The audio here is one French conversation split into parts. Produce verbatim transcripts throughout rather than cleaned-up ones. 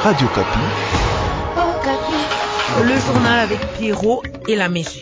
Radio Kapi. Oh, Kapi. Le journal avec Pierrot et la Mégie.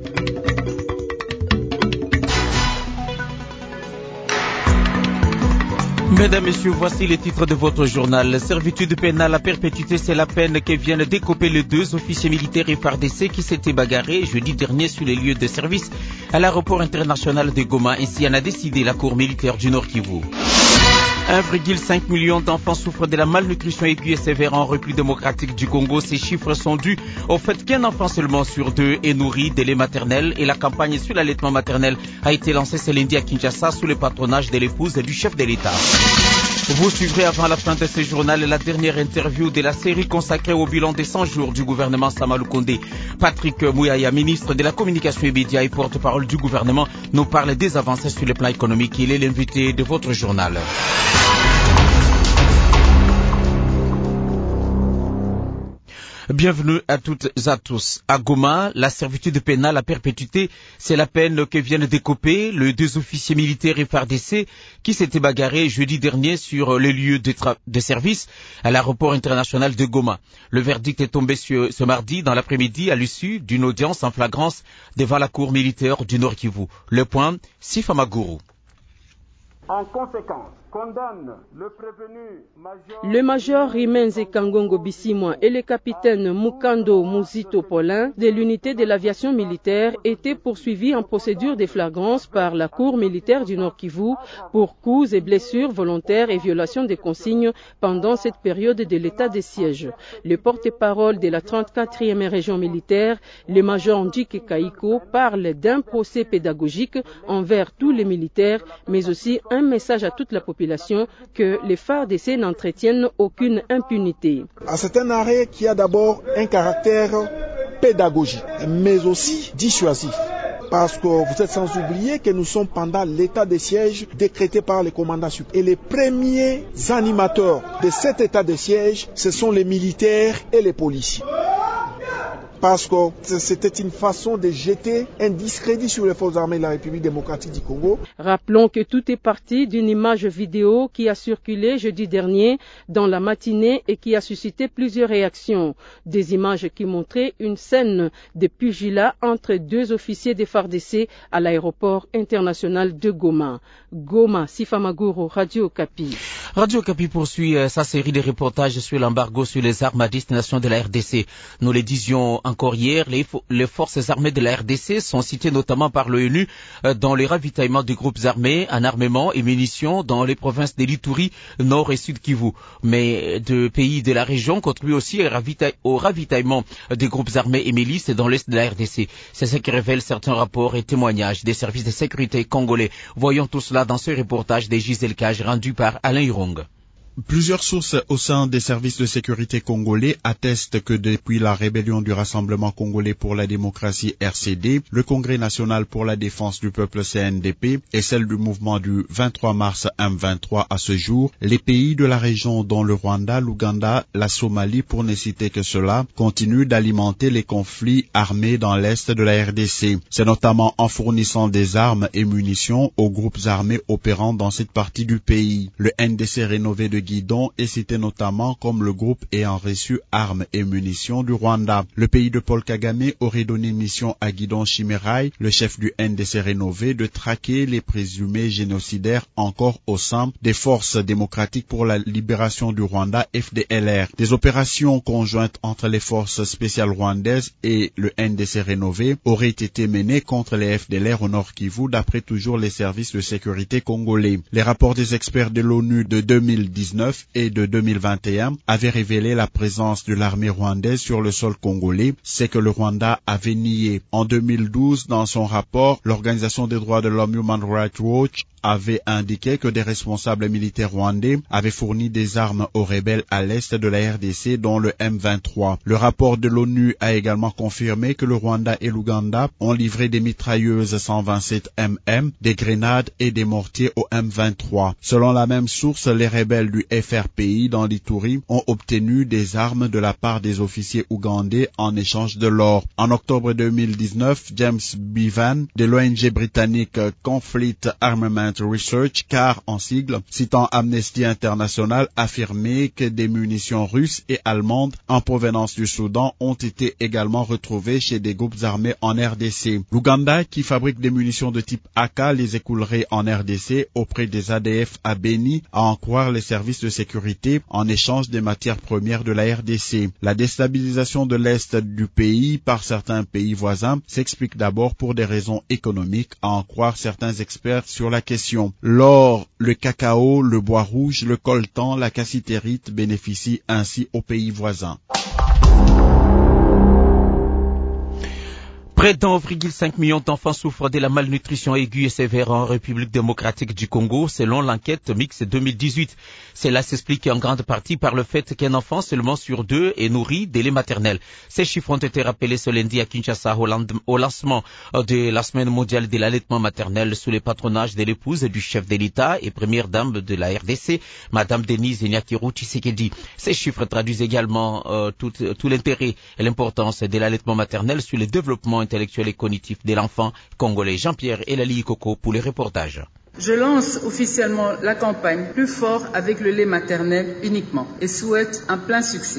Mesdames, Messieurs, voici les titres de votre journal. Servitude pénale à perpétuité, c'est la peine que viennent d'écoper les deux officiers militaires F A R D C qui s'étaient bagarrés jeudi dernier sur les lieux de service à l'aéroport international de Goma. Ainsi en a décidé la Cour militaire du Nord Kivu. un virgule cinq million d'enfants souffrent de la malnutrition aiguë et sévère en République démocratique du Congo. Ces chiffres sont dus au fait qu'un enfant seulement sur deux est nourri de lait maternel et la campagne sur l'allaitement maternel a été lancée ce lundi à Kinshasa sous le patronage de l'épouse du chef de l'État. Vous suivrez avant la fin de ce journal la dernière interview de la série consacrée au bilan des cent jours du gouvernement Sama Lukonde. Patrick Mouyaya, ministre de la Communication et Médias et porte-parole du gouvernement, nous parle des avancées sur le plan économique. Il est l'invité de votre journal. Bienvenue à toutes et à tous. À Goma, la servitude pénale à perpétuité, c'est la peine que viennent d'écoper les deux officiers militaires F A R D C qui s'étaient bagarrés jeudi dernier sur les lieux de, de service à l'aéroport international de Goma. Le verdict est tombé sur, ce mardi dans l'après-midi à l'issue d'une audience en flagrance devant la cour militaire du Nord Kivu. Le point, Sifa Maguru. En conséquence, condamne le prévenu major... Le major Rimenze Kangongo Bissimwa et le capitaine Mukando Muzito Paulin de l'unité de l'aviation militaire étaient poursuivis en procédure de flagrance par la Cour militaire du Nord Kivu pour coups et blessures volontaires et violation des consignes pendant cette période de l'état de siège. Le porte-parole de la trente-quatrième région militaire, le major Ndjike Kaiko, parle d'un procès pédagogique envers tous les militaires, mais aussi un message à toute la population que les F A R D C n'entretiennent aucune impunité. C'est un arrêt qui a d'abord un caractère pédagogique, mais aussi dissuasif. Parce que vous êtes sans oublier que nous sommes pendant l'état de siège décrété par les commandants suprêmes. Et les premiers animateurs de cet état de siège, ce sont les militaires et les policiers. Parce que c'était une façon de jeter un discrédit sur les forces armées de la République démocratique du Congo. Rappelons que tout est parti d'une image vidéo qui a circulé jeudi dernier dans la matinée et qui a suscité plusieurs réactions. Des images qui montraient une scène de pugilat entre deux officiers des F A R D C à l'aéroport international de Goma. Goma, Sifa Maguru, Radio Kapi. Radio Kapi poursuit sa série de reportages sur l'embargo sur les armes à destination de la R D C. Nous le disions encore hier, les, les forces armées de la R D C sont citées notamment par l'ONU dans les ravitaillements des groupes armés en armement et munitions dans les provinces de l'Ituri, Nord et Sud Kivu. Mais deux pays de la région contribuent aussi au ravitaillement des groupes armés et milices dans l'Est de la R D C. C'est ce que révèlent certains rapports et témoignages des services de sécurité congolais. Voyons tout cela dans ce reportage de Gisèle Cage rendu par Alain Hirong. Plusieurs sources au sein des services de sécurité congolais attestent que depuis la rébellion du Rassemblement congolais pour la démocratie R C D, le Congrès national pour la défense du peuple C N D P et celle du mouvement du vingt-trois mars M vingt-trois à ce jour, les pays de la région dont le Rwanda, l'Ouganda, la Somalie pour ne citer que cela, continuent d'alimenter les conflits armés dans l'est de la R D C. C'est notamment en fournissant des armes et munitions aux groupes armés opérant dans cette partie du pays. Le N D C rénové de Guidon est cité notamment comme le groupe ayant reçu armes et munitions du Rwanda. Le pays de Paul Kagame aurait donné mission à Guidon Chimerai, le chef du N D C rénové, de traquer les présumés génocidaires encore au sein des forces démocratiques pour la libération du Rwanda F D L R. Des opérations conjointes entre les forces spéciales rwandaises et le N D C rénové auraient été menées contre les F D L R au Nord Kivu d'après toujours les services de sécurité congolais. Les rapports des experts de l'ONU de deux mille dix-neuf et de deux mille vingt et un avaient révélé la présence de l'armée rwandaise sur le sol congolais, c'est que le Rwanda avait nié. En deux mille douze, dans son rapport, l'Organisation des droits de l'homme Human Rights Watch avait indiqué que des responsables militaires rwandais avaient fourni des armes aux rebelles à l'est de la R D C, dont le M vingt-trois. Le rapport de l'ONU a également confirmé que le Rwanda et l'Ouganda ont livré des mitrailleuses cent vingt-sept M M, des grenades et des mortiers au M vingt-trois. Selon la même source, les rebelles du F R P I dans l'Ituri ont obtenu des armes de la part des officiers ougandais en échange de l'or. En octobre deux mille dix-neuf, James Bevan de l'O N G britannique Conflict Armament Research, C A R en sigle, citant Amnesty International, affirmé que des munitions russes et allemandes en provenance du Soudan ont été également retrouvées chez des groupes armés en R D C. L'Ouganda, qui fabrique des munitions de type A K, les écoulerait en R D C auprès des A D F à Beni, à en croire les services de sécurité, en échange des matières premières de la R D C. La déstabilisation de l'Est du pays par certains pays voisins s'explique d'abord pour des raisons économiques, à en croire certains experts sur la question. L'or, le cacao, le bois rouge, le coltan, la cassitérite bénéficient ainsi aux pays voisins. Près d'un virgule cinq million d'enfants souffrent de la malnutrition aiguë et sévère en République démocratique du Congo, selon l'enquête mixte deux mille dix-huit. Cela s'explique en grande partie par le fait qu'un enfant seulement sur deux est nourri dès les maternelles. Ces chiffres ont été rappelés ce lundi à Kinshasa au lancement de la semaine mondiale de l'allaitement maternel sous le patronage de l'épouse du chef de l'État et première dame de la R D C, Madame Denise Nyakeru Tshisekedi. Ces chiffres traduisent également euh, tout, tout l'intérêt et l'importance de l'allaitement maternel sur le développement intellectuel et cognitif de l'enfant congolais. Jean-Pierre Elali Coco pour les reportages. Je lance officiellement la campagne Plus fort avec le lait maternel uniquement et souhaite un plein succès.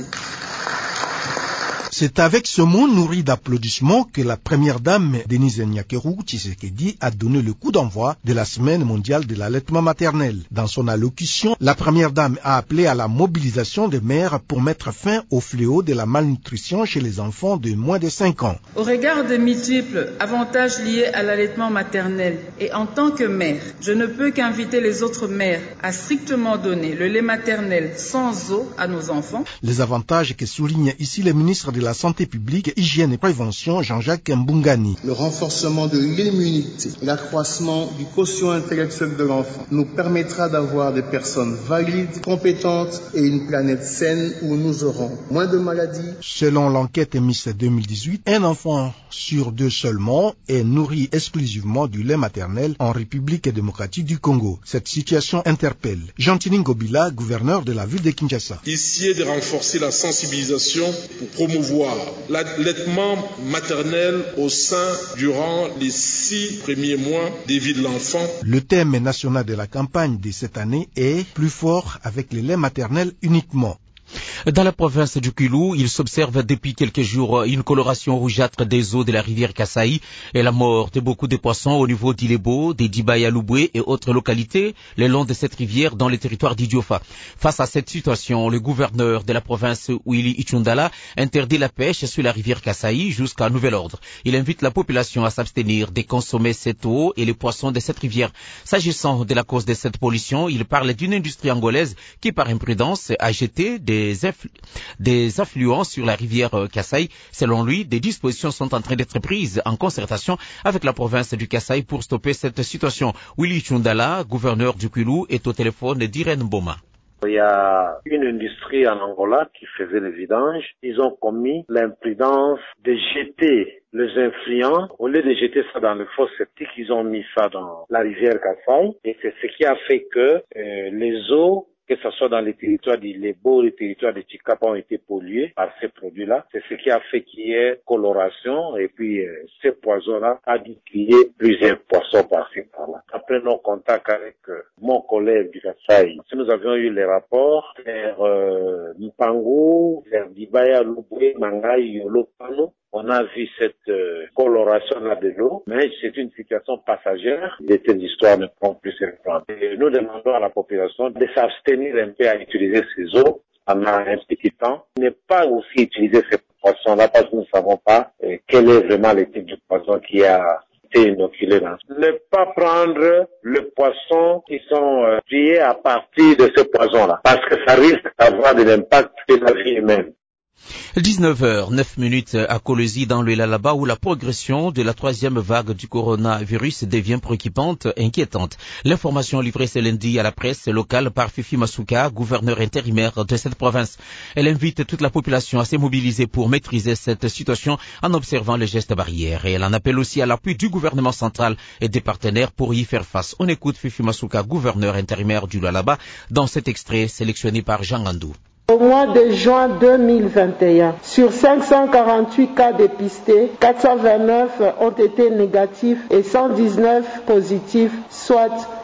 C'est avec ce mot nourri d'applaudissements que la première dame Denise Nyakeru Tshisekedi a donné le coup d'envoi de la semaine mondiale de l'allaitement maternel. Dans son allocution, la première dame a appelé à la mobilisation des mères pour mettre fin au fléau de la malnutrition chez les enfants de moins de cinq ans. Au regard des multiples avantages liés à l'allaitement maternel et en tant que mère, je ne peux qu'inviter les autres mères à strictement donner le lait maternel sans eau à nos enfants. Les avantages que souligne ici le ministre de la Santé publique, Hygiène et Prévention, Jean-Jacques Mbungani. Le renforcement de l'immunité et l'accroissement du quotient intellectuel de l'enfant nous permettra d'avoir des personnes valides, compétentes et une planète saine où nous aurons moins de maladies. Selon l'enquête émise deux mille dix-huit, un enfant sur deux seulement est nourri exclusivement du lait maternel en République démocratique du Congo. Cette situation interpelle Jean-Tini Ngobila, gouverneur de la ville de Kinshasa. Ici est de renforcer la sensibilisation pour promouvoir l'allaitement maternel au sein durant les six premiers mois de vie de l'enfant. Le thème national de la campagne de cette année est Plus fort avec le lait maternel uniquement. Dans la province du Kivu, il s'observe depuis quelques jours une coloration rougeâtre des eaux de la rivière Kasai et la mort de beaucoup de poissons au niveau d'Ilebo, des Dibaya-Louboué et autres localités le long de cette rivière dans le territoire d'Idiofa. Face à cette situation, le gouverneur de la province Willy Ichundala interdit la pêche sur la rivière Kasai jusqu'à nouvel ordre. Il invite la population à s'abstenir de consommer cette eau et les poissons de cette rivière. S'agissant de la cause de cette pollution, il parle d'une industrie angolaise qui, par imprudence, a jeté des Des, influ- des affluents sur la rivière Kasai. Selon lui, des dispositions sont en train d'être prises en concertation avec la province du Kasai pour stopper cette situation. Willy Chundala, gouverneur du Kivu, est au téléphone d'Irène Boma. Il y a une industrie en Angola qui faisait les vidanges. Ils ont commis l'imprudence de jeter les influents. Au lieu de jeter ça dans le fosse septique, ils ont mis ça dans la rivière Kasai. Et c'est ce qui a fait que euh, les eaux, que ce soit dans les territoires d'Ilebo, les territoires de Chikapa ont été pollués par ces produits-là. C'est ce qui a fait qu'il y ait coloration et puis euh, ces poisons-là a dû tuer plusieurs poissons par-ci par-là. Après nos contacts avec euh, mon collègue du Kasai, nous avions eu les rapports vers euh, Mpango, vers Dibaya, Louboué, Mangai, Yolo, Pano. On a vu cette euh, coloration-là de l'eau, mais c'est une situation passagère. De telles histoires ne prend plus ses plans. Nous demandons à la population de s'abstenir un peu à utiliser ces eaux pendant un petit temps. Ne pas aussi utiliser ces poissons-là parce que nous ne savons pas euh, quel est vraiment le type de poisson qui a été inoculé dans. Ne pas prendre le poisson qui sont euh, tués à partir de ce poison-là parce que ça risque d'avoir de l'impact sur la vie humaine. dix-neuf heures neuf minutes à Kolwezi dans le Lalaba où la progression de la troisième vague du coronavirus devient préoccupante, inquiétante. L'information livrée ce lundi à la presse locale par Fifi Masuka, gouverneur intérimaire de cette province. Elle invite toute la population à se mobiliser pour maîtriser cette situation en observant les gestes barrières. Et elle en appelle aussi à l'appui du gouvernement central et des partenaires pour y faire face. On écoute Fifi Masuka, gouverneur intérimaire du Lalaba, dans cet extrait sélectionné par Jean Gandou. Au mois de juin deux mille vingt et un, sur cinq cent quarante-huit cas dépistés, quatre cent vingt-neuf ont été négatifs et cent dix-neuf positifs, soit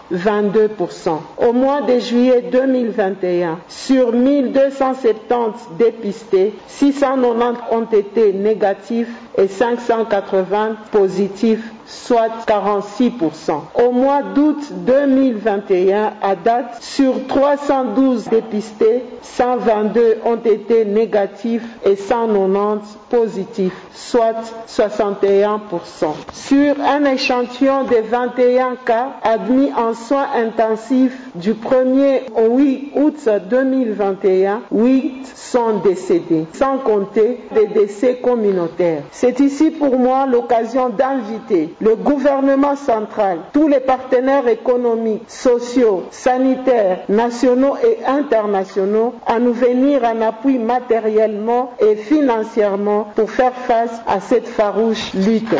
vingt-deux pour cent. Au mois de juillet deux mille vingt et un, sur mille deux cent soixante-dix dépistés, six cent quatre-vingt-dix ont été négatifs et cinq cent quatre-vingts positifs, soit quarante-six pour cent. Au mois d'août deux mille vingt et un, à date, sur trois cent douze dépistés, cent vingt-deux ont été négatifs et cent quatre-vingt-dix positifs, soit soixante et un pour cent. Sur un échantillon de vingt et un cas admis en soins intensifs du premier au huit août deux mille vingt et un, huit sont décédés, sans compter des décès communautaires. C'est ici pour moi l'occasion d'inviter le gouvernement central, tous les partenaires économiques, sociaux, sanitaires, nationaux et internationaux à nous venir en appui matériellement et financièrement pour faire face à cette farouche lutte.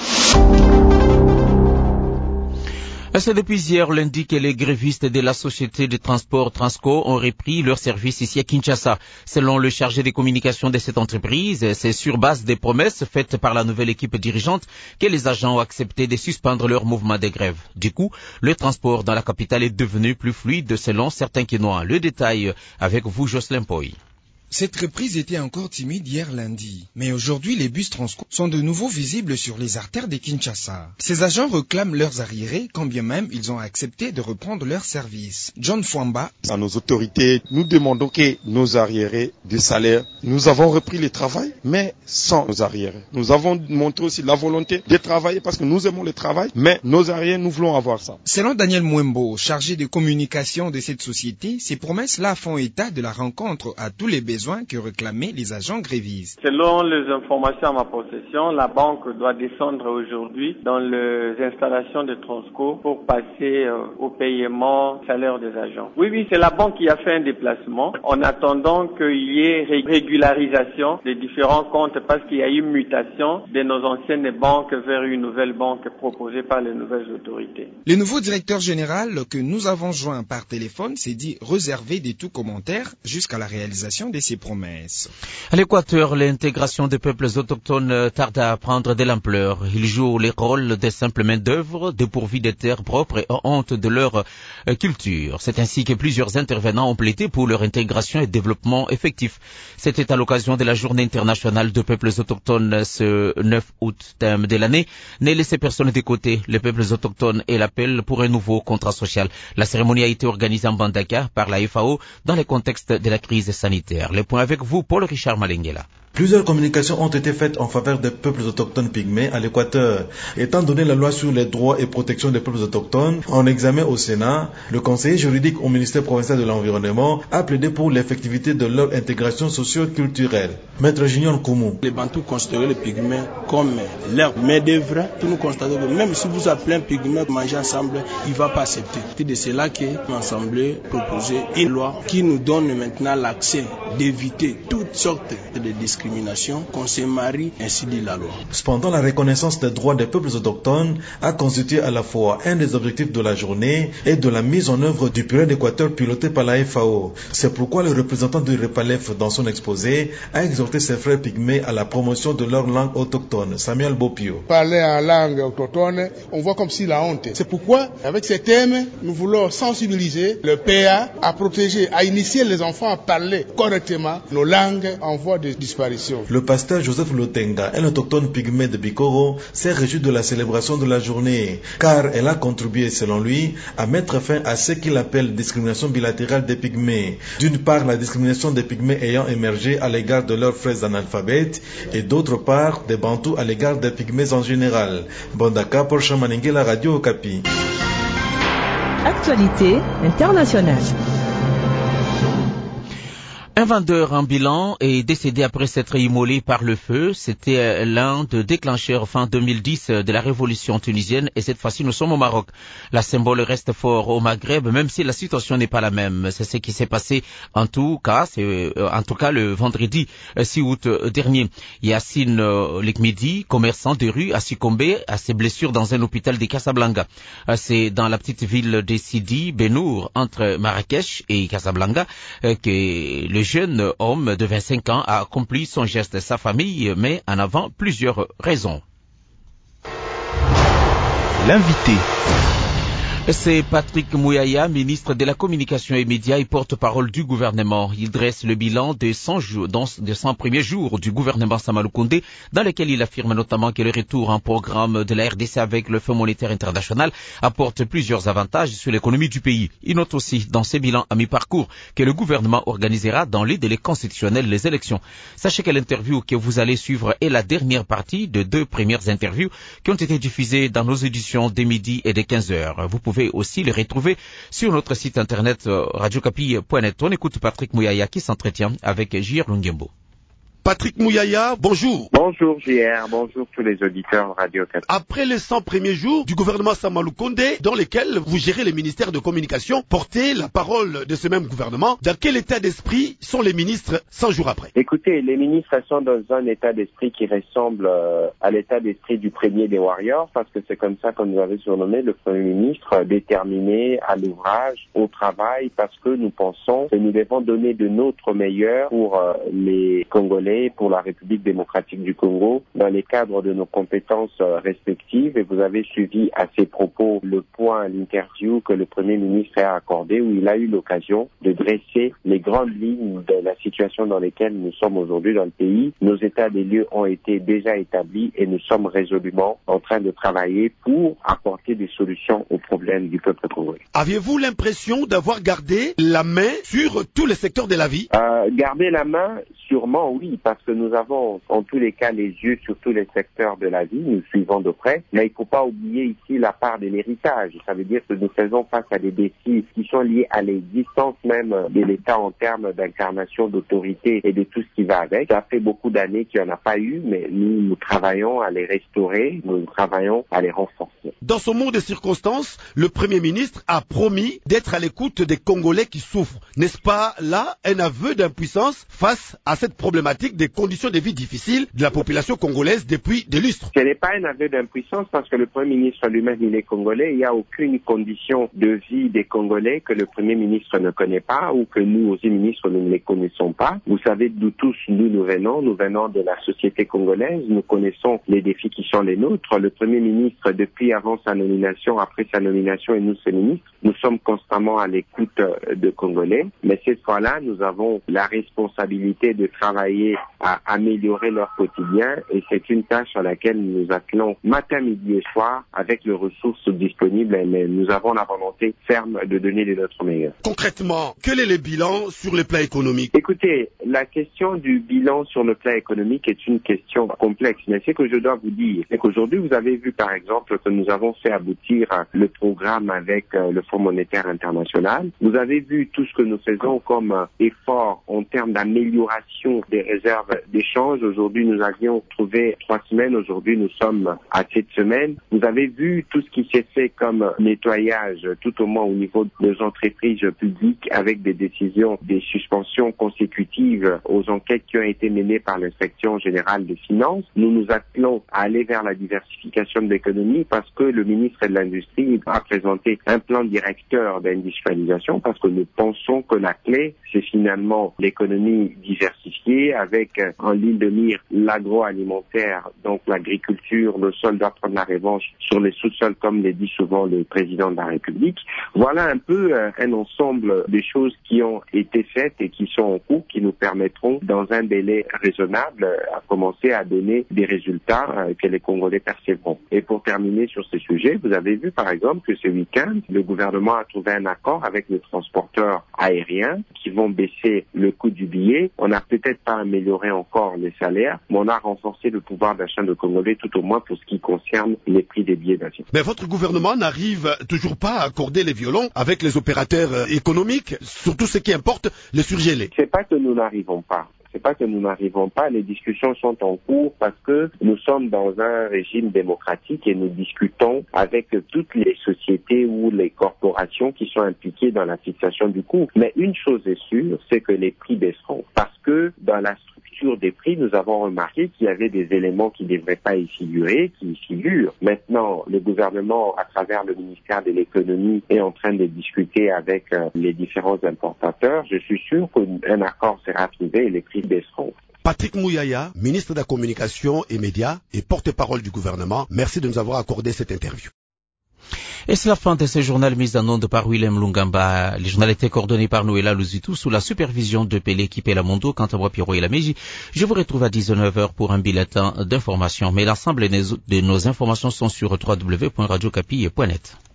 C'est depuis hier lundi que les grévistes de la société de transport Transco ont repris leur service ici à Kinshasa. Selon le chargé des communications de cette entreprise, c'est sur base des promesses faites par la nouvelle équipe dirigeante que les agents ont accepté de suspendre leur mouvement de grève. Du coup, le transport dans la capitale est devenu plus fluide selon certains Quinois. Le détail avec vous, Jocelyn Poy. Cette reprise était encore timide hier lundi, mais aujourd'hui les bus Transco sont de nouveau visibles sur les artères de Kinshasa. Ces agents réclament leurs arriérés, quand bien même ils ont accepté de reprendre leur service. John Fwamba. À nos autorités, nous demandons que nos arriérés de salaire, nous avons repris le travail, mais sans nos arriérés. Nous avons montré aussi la volonté de travailler parce que nous aimons le travail, mais nos arriérés, nous voulons avoir ça. Selon Daniel Mwembo, chargé de communication de cette société, ces promesses-là font état de la rencontre à tous les besoins que réclamaient les agents grévistes. Selon les informations à ma possession, la banque doit descendre aujourd'hui dans les installations de Transco pour passer euh, au paiement salaire des agents. Oui, oui, c'est la banque qui a fait un déplacement en attendant qu'il y ait régularisation des différents comptes parce qu'il y a eu mutation de nos anciennes banques vers une nouvelle banque proposée par les nouvelles autorités. Le nouveau directeur général que nous avons joint par téléphone s'est dit réservé de tout commentaire jusqu'à la réalisation de ces promesses. À l'Équateur, l'intégration des peuples autochtones tarde à prendre de l'ampleur. Ils jouent les rôles des simples main-d'œuvre, dépourvus des terres propres et honte de leur culture. C'est ainsi que plusieurs intervenants ont plaidé pour leur intégration et développement effectif. C'était à l'occasion de la Journée internationale des peuples autochtones ce neuf août, thème de l'année. Ne laissez personne de côté, les peuples autochtones et l'appel pour un nouveau contrat social. La cérémonie a été organisée en Bandaka par la F A O dans le contexte de la crise sanitaire. Le point avec vous, Paul Richard Malengela. Plusieurs communications ont été faites en faveur des peuples autochtones pygmées à l'Équateur. Étant donné la loi sur les droits et protection des peuples autochtones, en examen au Sénat, le conseiller juridique au ministère provincial de l'Environnement a plaidé pour l'effectivité de leur intégration socio-culturelle. Maître Junior Koumou. Les Bantous considèrent les pygmées comme leur main-d'œuvre. Nous constatons que même si vous appelez un pygmée manger ensemble, il ne va pas accepter. C'est de cela que l'Assemblée proposé une loi qui nous donne maintenant l'accès d'éviter toutes sortes de discriminations. Qu'on se marie, ainsi dit la loi. Cependant, la reconnaissance des droits des peuples autochtones a constitué à la fois un des objectifs de la journée et de la mise en œuvre du période d'Équateur piloté par la F A O. C'est pourquoi le représentant du REPALEF dans son exposé a exhorté ses frères pygmées à la promotion de leur langue autochtone. Samuel Bopio. Parler en langue autochtone, on voit comme si la honte. C'est pourquoi, avec ces thèmes, nous voulons sensibiliser le P A à protéger, à initier les enfants à parler correctement nos langues en voie de disparition. Le pasteur Joseph Lotenga, un autochtone pygmée de Bikoro, s'est réjoui de la célébration de la journée, car elle a contribué, selon lui, à mettre fin à ce qu'il appelle discrimination bilatérale des pygmées. D'une part, la discrimination des pygmées ayant émergé à l'égard de leurs frères analphabètes, et d'autre part, des Bantous à l'égard des pygmées en général. Bondaka pour Chamaningé, la radio Okapi. Actualité internationale. Un vendeur ambulant est décédé après s'être immolé par le feu. C'était l'un des déclencheurs fin deux mille dix de la révolution tunisienne et cette fois-ci nous sommes au Maroc. La symbole reste fort au Maghreb même si la situation n'est pas la même. C'est ce qui s'est passé en tout cas, c'est, en tout cas le vendredi six août dernier. Yassine Lekmidi, commerçant de rue, a succombé à ses blessures dans un hôpital de Casablanca. C'est dans la petite ville de Sidi Benour entre Marrakech et Casablanca que le jeune homme de vingt-cinq ans a accompli son geste. Sa famille met en avant plusieurs raisons. L'invité. C'est Patrick Mouyaya, ministre de la Communication et Médias et porte-parole du gouvernement. Il dresse le bilan des cent, jours, des cent premiers jours du gouvernement Sama Lukonde, dans lequel il affirme notamment que le retour en programme de la R D C avec le Fonds monétaire international apporte plusieurs avantages sur l'économie du pays. Il note aussi dans ses bilans à mi-parcours que le gouvernement organisera dans les délais constitutionnels les élections. Sachez que l'interview que vous allez suivre est la dernière partie de deux premières interviews qui ont été diffusées dans nos éditions dès midi et dès quinze heures. Vous pouvez aussi les retrouver sur notre site internet radio kapi point net. On écoute Patrick Mouyaya qui s'entretient avec J R Lungembo. Patrick Mouyaya, bonjour. Bonjour J R, bonjour tous les auditeurs Radio Kapi. Après les cent premiers jours du gouvernement Sama Lukonde, dans lesquels vous gérez les ministères de communication, portez la parole de ce même gouvernement, dans quel état d'esprit sont les ministres cent jours après? Écoutez, les ministres sont dans un état d'esprit qui ressemble euh, à l'état d'esprit du premier des Warriors, parce que c'est comme ça qu'on nous avait surnommé le Premier ministre, euh, déterminé à l'ouvrage, au travail, parce que nous pensons que nous devons donner de notre meilleur pour euh, les Congolais, pour la République démocratique du Congo, dans les cadres de nos compétences respectives. Et vous avez suivi à ces propos le point, l'interview que le Premier ministre a accordé, où il a eu l'occasion de dresser les grandes lignes de la situation dans laquelle nous sommes aujourd'hui dans le pays. Nos états des lieux ont été déjà établis et nous sommes résolument en train de travailler pour apporter des solutions aux problèmes du peuple congolais. Aviez-vous l'impression d'avoir gardé la main sur tous les secteurs de la vie? euh, Garder la main, sûrement oui, parce que nous avons en tous les cas les yeux sur tous les secteurs de la vie, nous suivons de près, mais il ne faut pas oublier ici la part de l'héritage. Ça veut dire que nous faisons face à des défis qui sont liés à l'existence même de l'État en termes d'incarnation d'autorité et de tout ce qui va avec. Ça fait beaucoup d'années qu'il n'y en a pas eu, mais nous, nous travaillons à les restaurer, nous travaillons à les renforcer. Dans ce monde de circonstances, le Premier ministre a promis d'être à l'écoute des Congolais qui souffrent. N'est-ce pas là un aveu d'impuissance face à cette problématique des conditions de vie difficiles de la population congolaise depuis des lustres? Ce n'est pas un aveu d'impuissance parce que le Premier ministre lui-même, il est congolais. Il n'y a aucune condition de vie des Congolais que le Premier ministre ne connaît pas ou que nous, aussi ministres, nous ne les connaissons pas. Vous savez d'où tous nous nous venons. Nous venons de la société congolaise. Nous connaissons les défis qui sont les nôtres. Le Premier ministre, depuis avant sa nomination, après sa nomination et nous, ses ministres, nous sommes constamment à l'écoute de Congolais. Mais cette fois-là, nous avons la responsabilité de travailler à améliorer leur quotidien et c'est une tâche à laquelle nous nous attelons matin, midi et soir avec les ressources disponibles, mais nous avons la volonté ferme de donner de notre meilleur. Concrètement, quel est le bilan sur le plan économique? Écoutez, la question du bilan sur le plan économique est une question complexe, mais ce que je dois vous dire, c'est qu'aujourd'hui vous avez vu par exemple que nous avons fait aboutir le programme avec le Fonds monétaire international. Vous avez vu tout ce que nous faisons comme effort en termes d'amélioration des réserves d'échange. Aujourd'hui, nous avions trouvé trois semaines. Aujourd'hui, nous sommes à sept semaines. Vous avez vu tout ce qui s'est fait comme nettoyage, tout au moins au niveau des entreprises publiques, avec des décisions, des suspensions consécutives aux enquêtes qui ont été menées par l'inspection générale des finances. Nous nous attelons à aller vers la diversification de l'économie parce que le ministre de l'Industrie a présenté un plan directeur d'industrialisation parce que nous pensons que la clé, c'est finalement l'économie diversifiée avec en ligne de mire l'agroalimentaire, donc l'agriculture. Le sol doit prendre la revanche sur les sous-sols, comme le dit souvent le président de la République. Voilà un peu euh, un ensemble de choses qui ont été faites et qui sont en cours, qui nous permettront, dans un délai raisonnable, euh, à commencer à donner des résultats euh, que les Congolais percevront. Et pour terminer sur ces sujets, vous avez vu par exemple que ce week-end, le gouvernement a trouvé un accord avec les transporteurs aériens qui vont baisser le coût du billet. On n'a peut-être pas amélioré encore les salaires, mais on a renforcé le pouvoir d'achat de Congolais, tout au moins pour ce qui concerne les prix des billets d'avion. Mais votre gouvernement n'arrive toujours pas à accorder les violons avec les opérateurs économiques, surtout ce qui importe, les surgelés. C'est pas que nous n'arrivons pas. C'est pas que nous n'arrivons pas, les discussions sont en cours parce que nous sommes dans un régime démocratique et nous discutons avec toutes les sociétés ou les corporations qui sont impliquées dans la fixation du coût. Mais une chose est sûre, c'est que les prix baisseront parce que dans la structure des prix, nous avons remarqué qu'il y avait des éléments qui ne devraient pas y figurer, qui y figurent. Maintenant, le gouvernement, à travers le ministère de l'économie, est en train de discuter avec euh, les différents importateurs. Je suis sûr qu'un accord sera trouvé et les prix baisseront. Patrick Mouyaya, ministre de la Communication et Médias et porte-parole du gouvernement, merci de nous avoir accordé cette interview. Et c'est la fin de ce journal mis en onde par Willem Lungamba. Le journal était coordonné par Noëlla Luzitou sous la supervision de Pelé qui paie la Mondo. Quant à moi, Pierrot et la Meji, je vous retrouve à dix-neuf heures pour un bulletin d'information. Mais l'ensemble de nos informations sont sur w w w point radio capi point net.